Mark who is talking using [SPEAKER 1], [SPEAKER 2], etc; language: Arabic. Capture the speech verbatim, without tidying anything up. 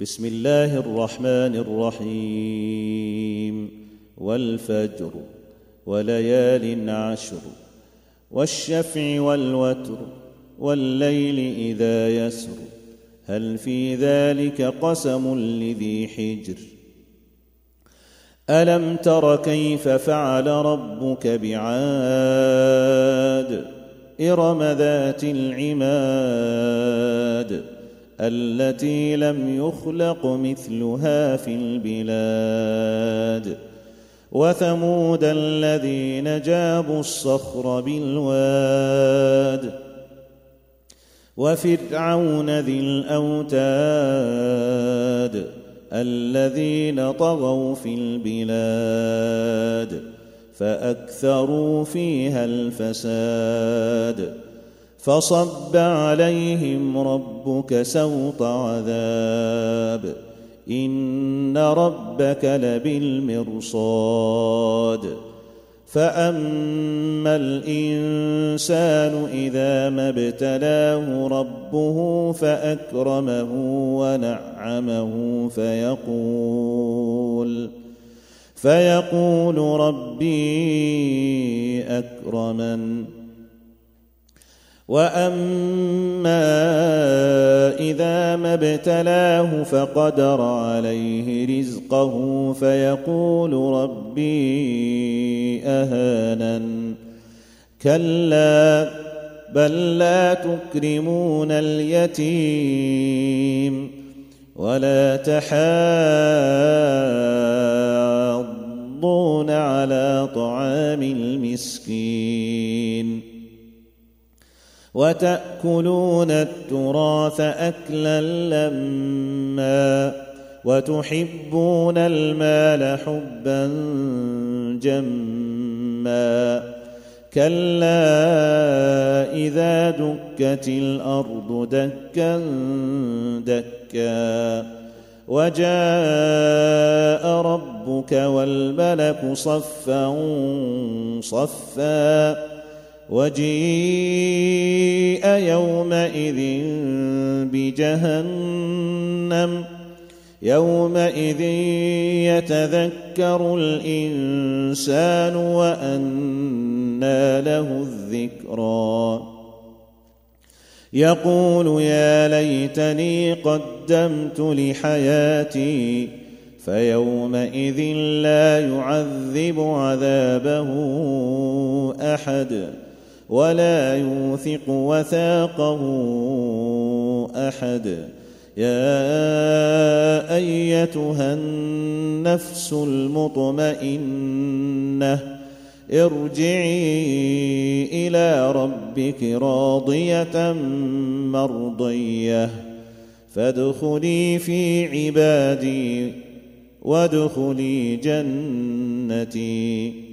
[SPEAKER 1] بسم الله الرحمن الرحيم والفجر وليال عشر والشفع والوتر والليل إذا يسر هل في ذلك قسم لذي حجر ألم تر كيف فعل ربك بعاد إرم ذات العماد التي لم يخلق مثلها في البلاد وثمود الذين جابوا الصخر بالواد وفرعون ذي الأوتاد الذين طغوا في البلاد فأكثروا فيها الفساد فصب عليهم ربك سوط عذاب إن ربك لبالمرصاد فأما الإنسان إذا ما ابتلاه ربه فأكرمه ونعمه فيقول فيقول ربي أكرمن وأما إذا ما ابتلاه فقدر عليه رزقه فيقول ربي أهانن كلا بل لا تكرمون اليتيم ولا تحاضون على طعام المسكين وتأكلون التراث أكلا لما وتحبون المال حبا جما كلا إذا دكت الأرض دكا دكا وجاء ربك والملك صفا صفا وجيء يومئذ بجهنم يومئذ يتذكر الإنسان وأنى له الذكرى يقول يا ليتني قدمت لحياتي فيومئذ لا يعذب عذابه أحد ولا يوثق وثاقه أحد يا أيتها النفس المطمئنة ارجعي إلى ربك راضية مرضية فادخلي في عبادي وادخلي جنتي.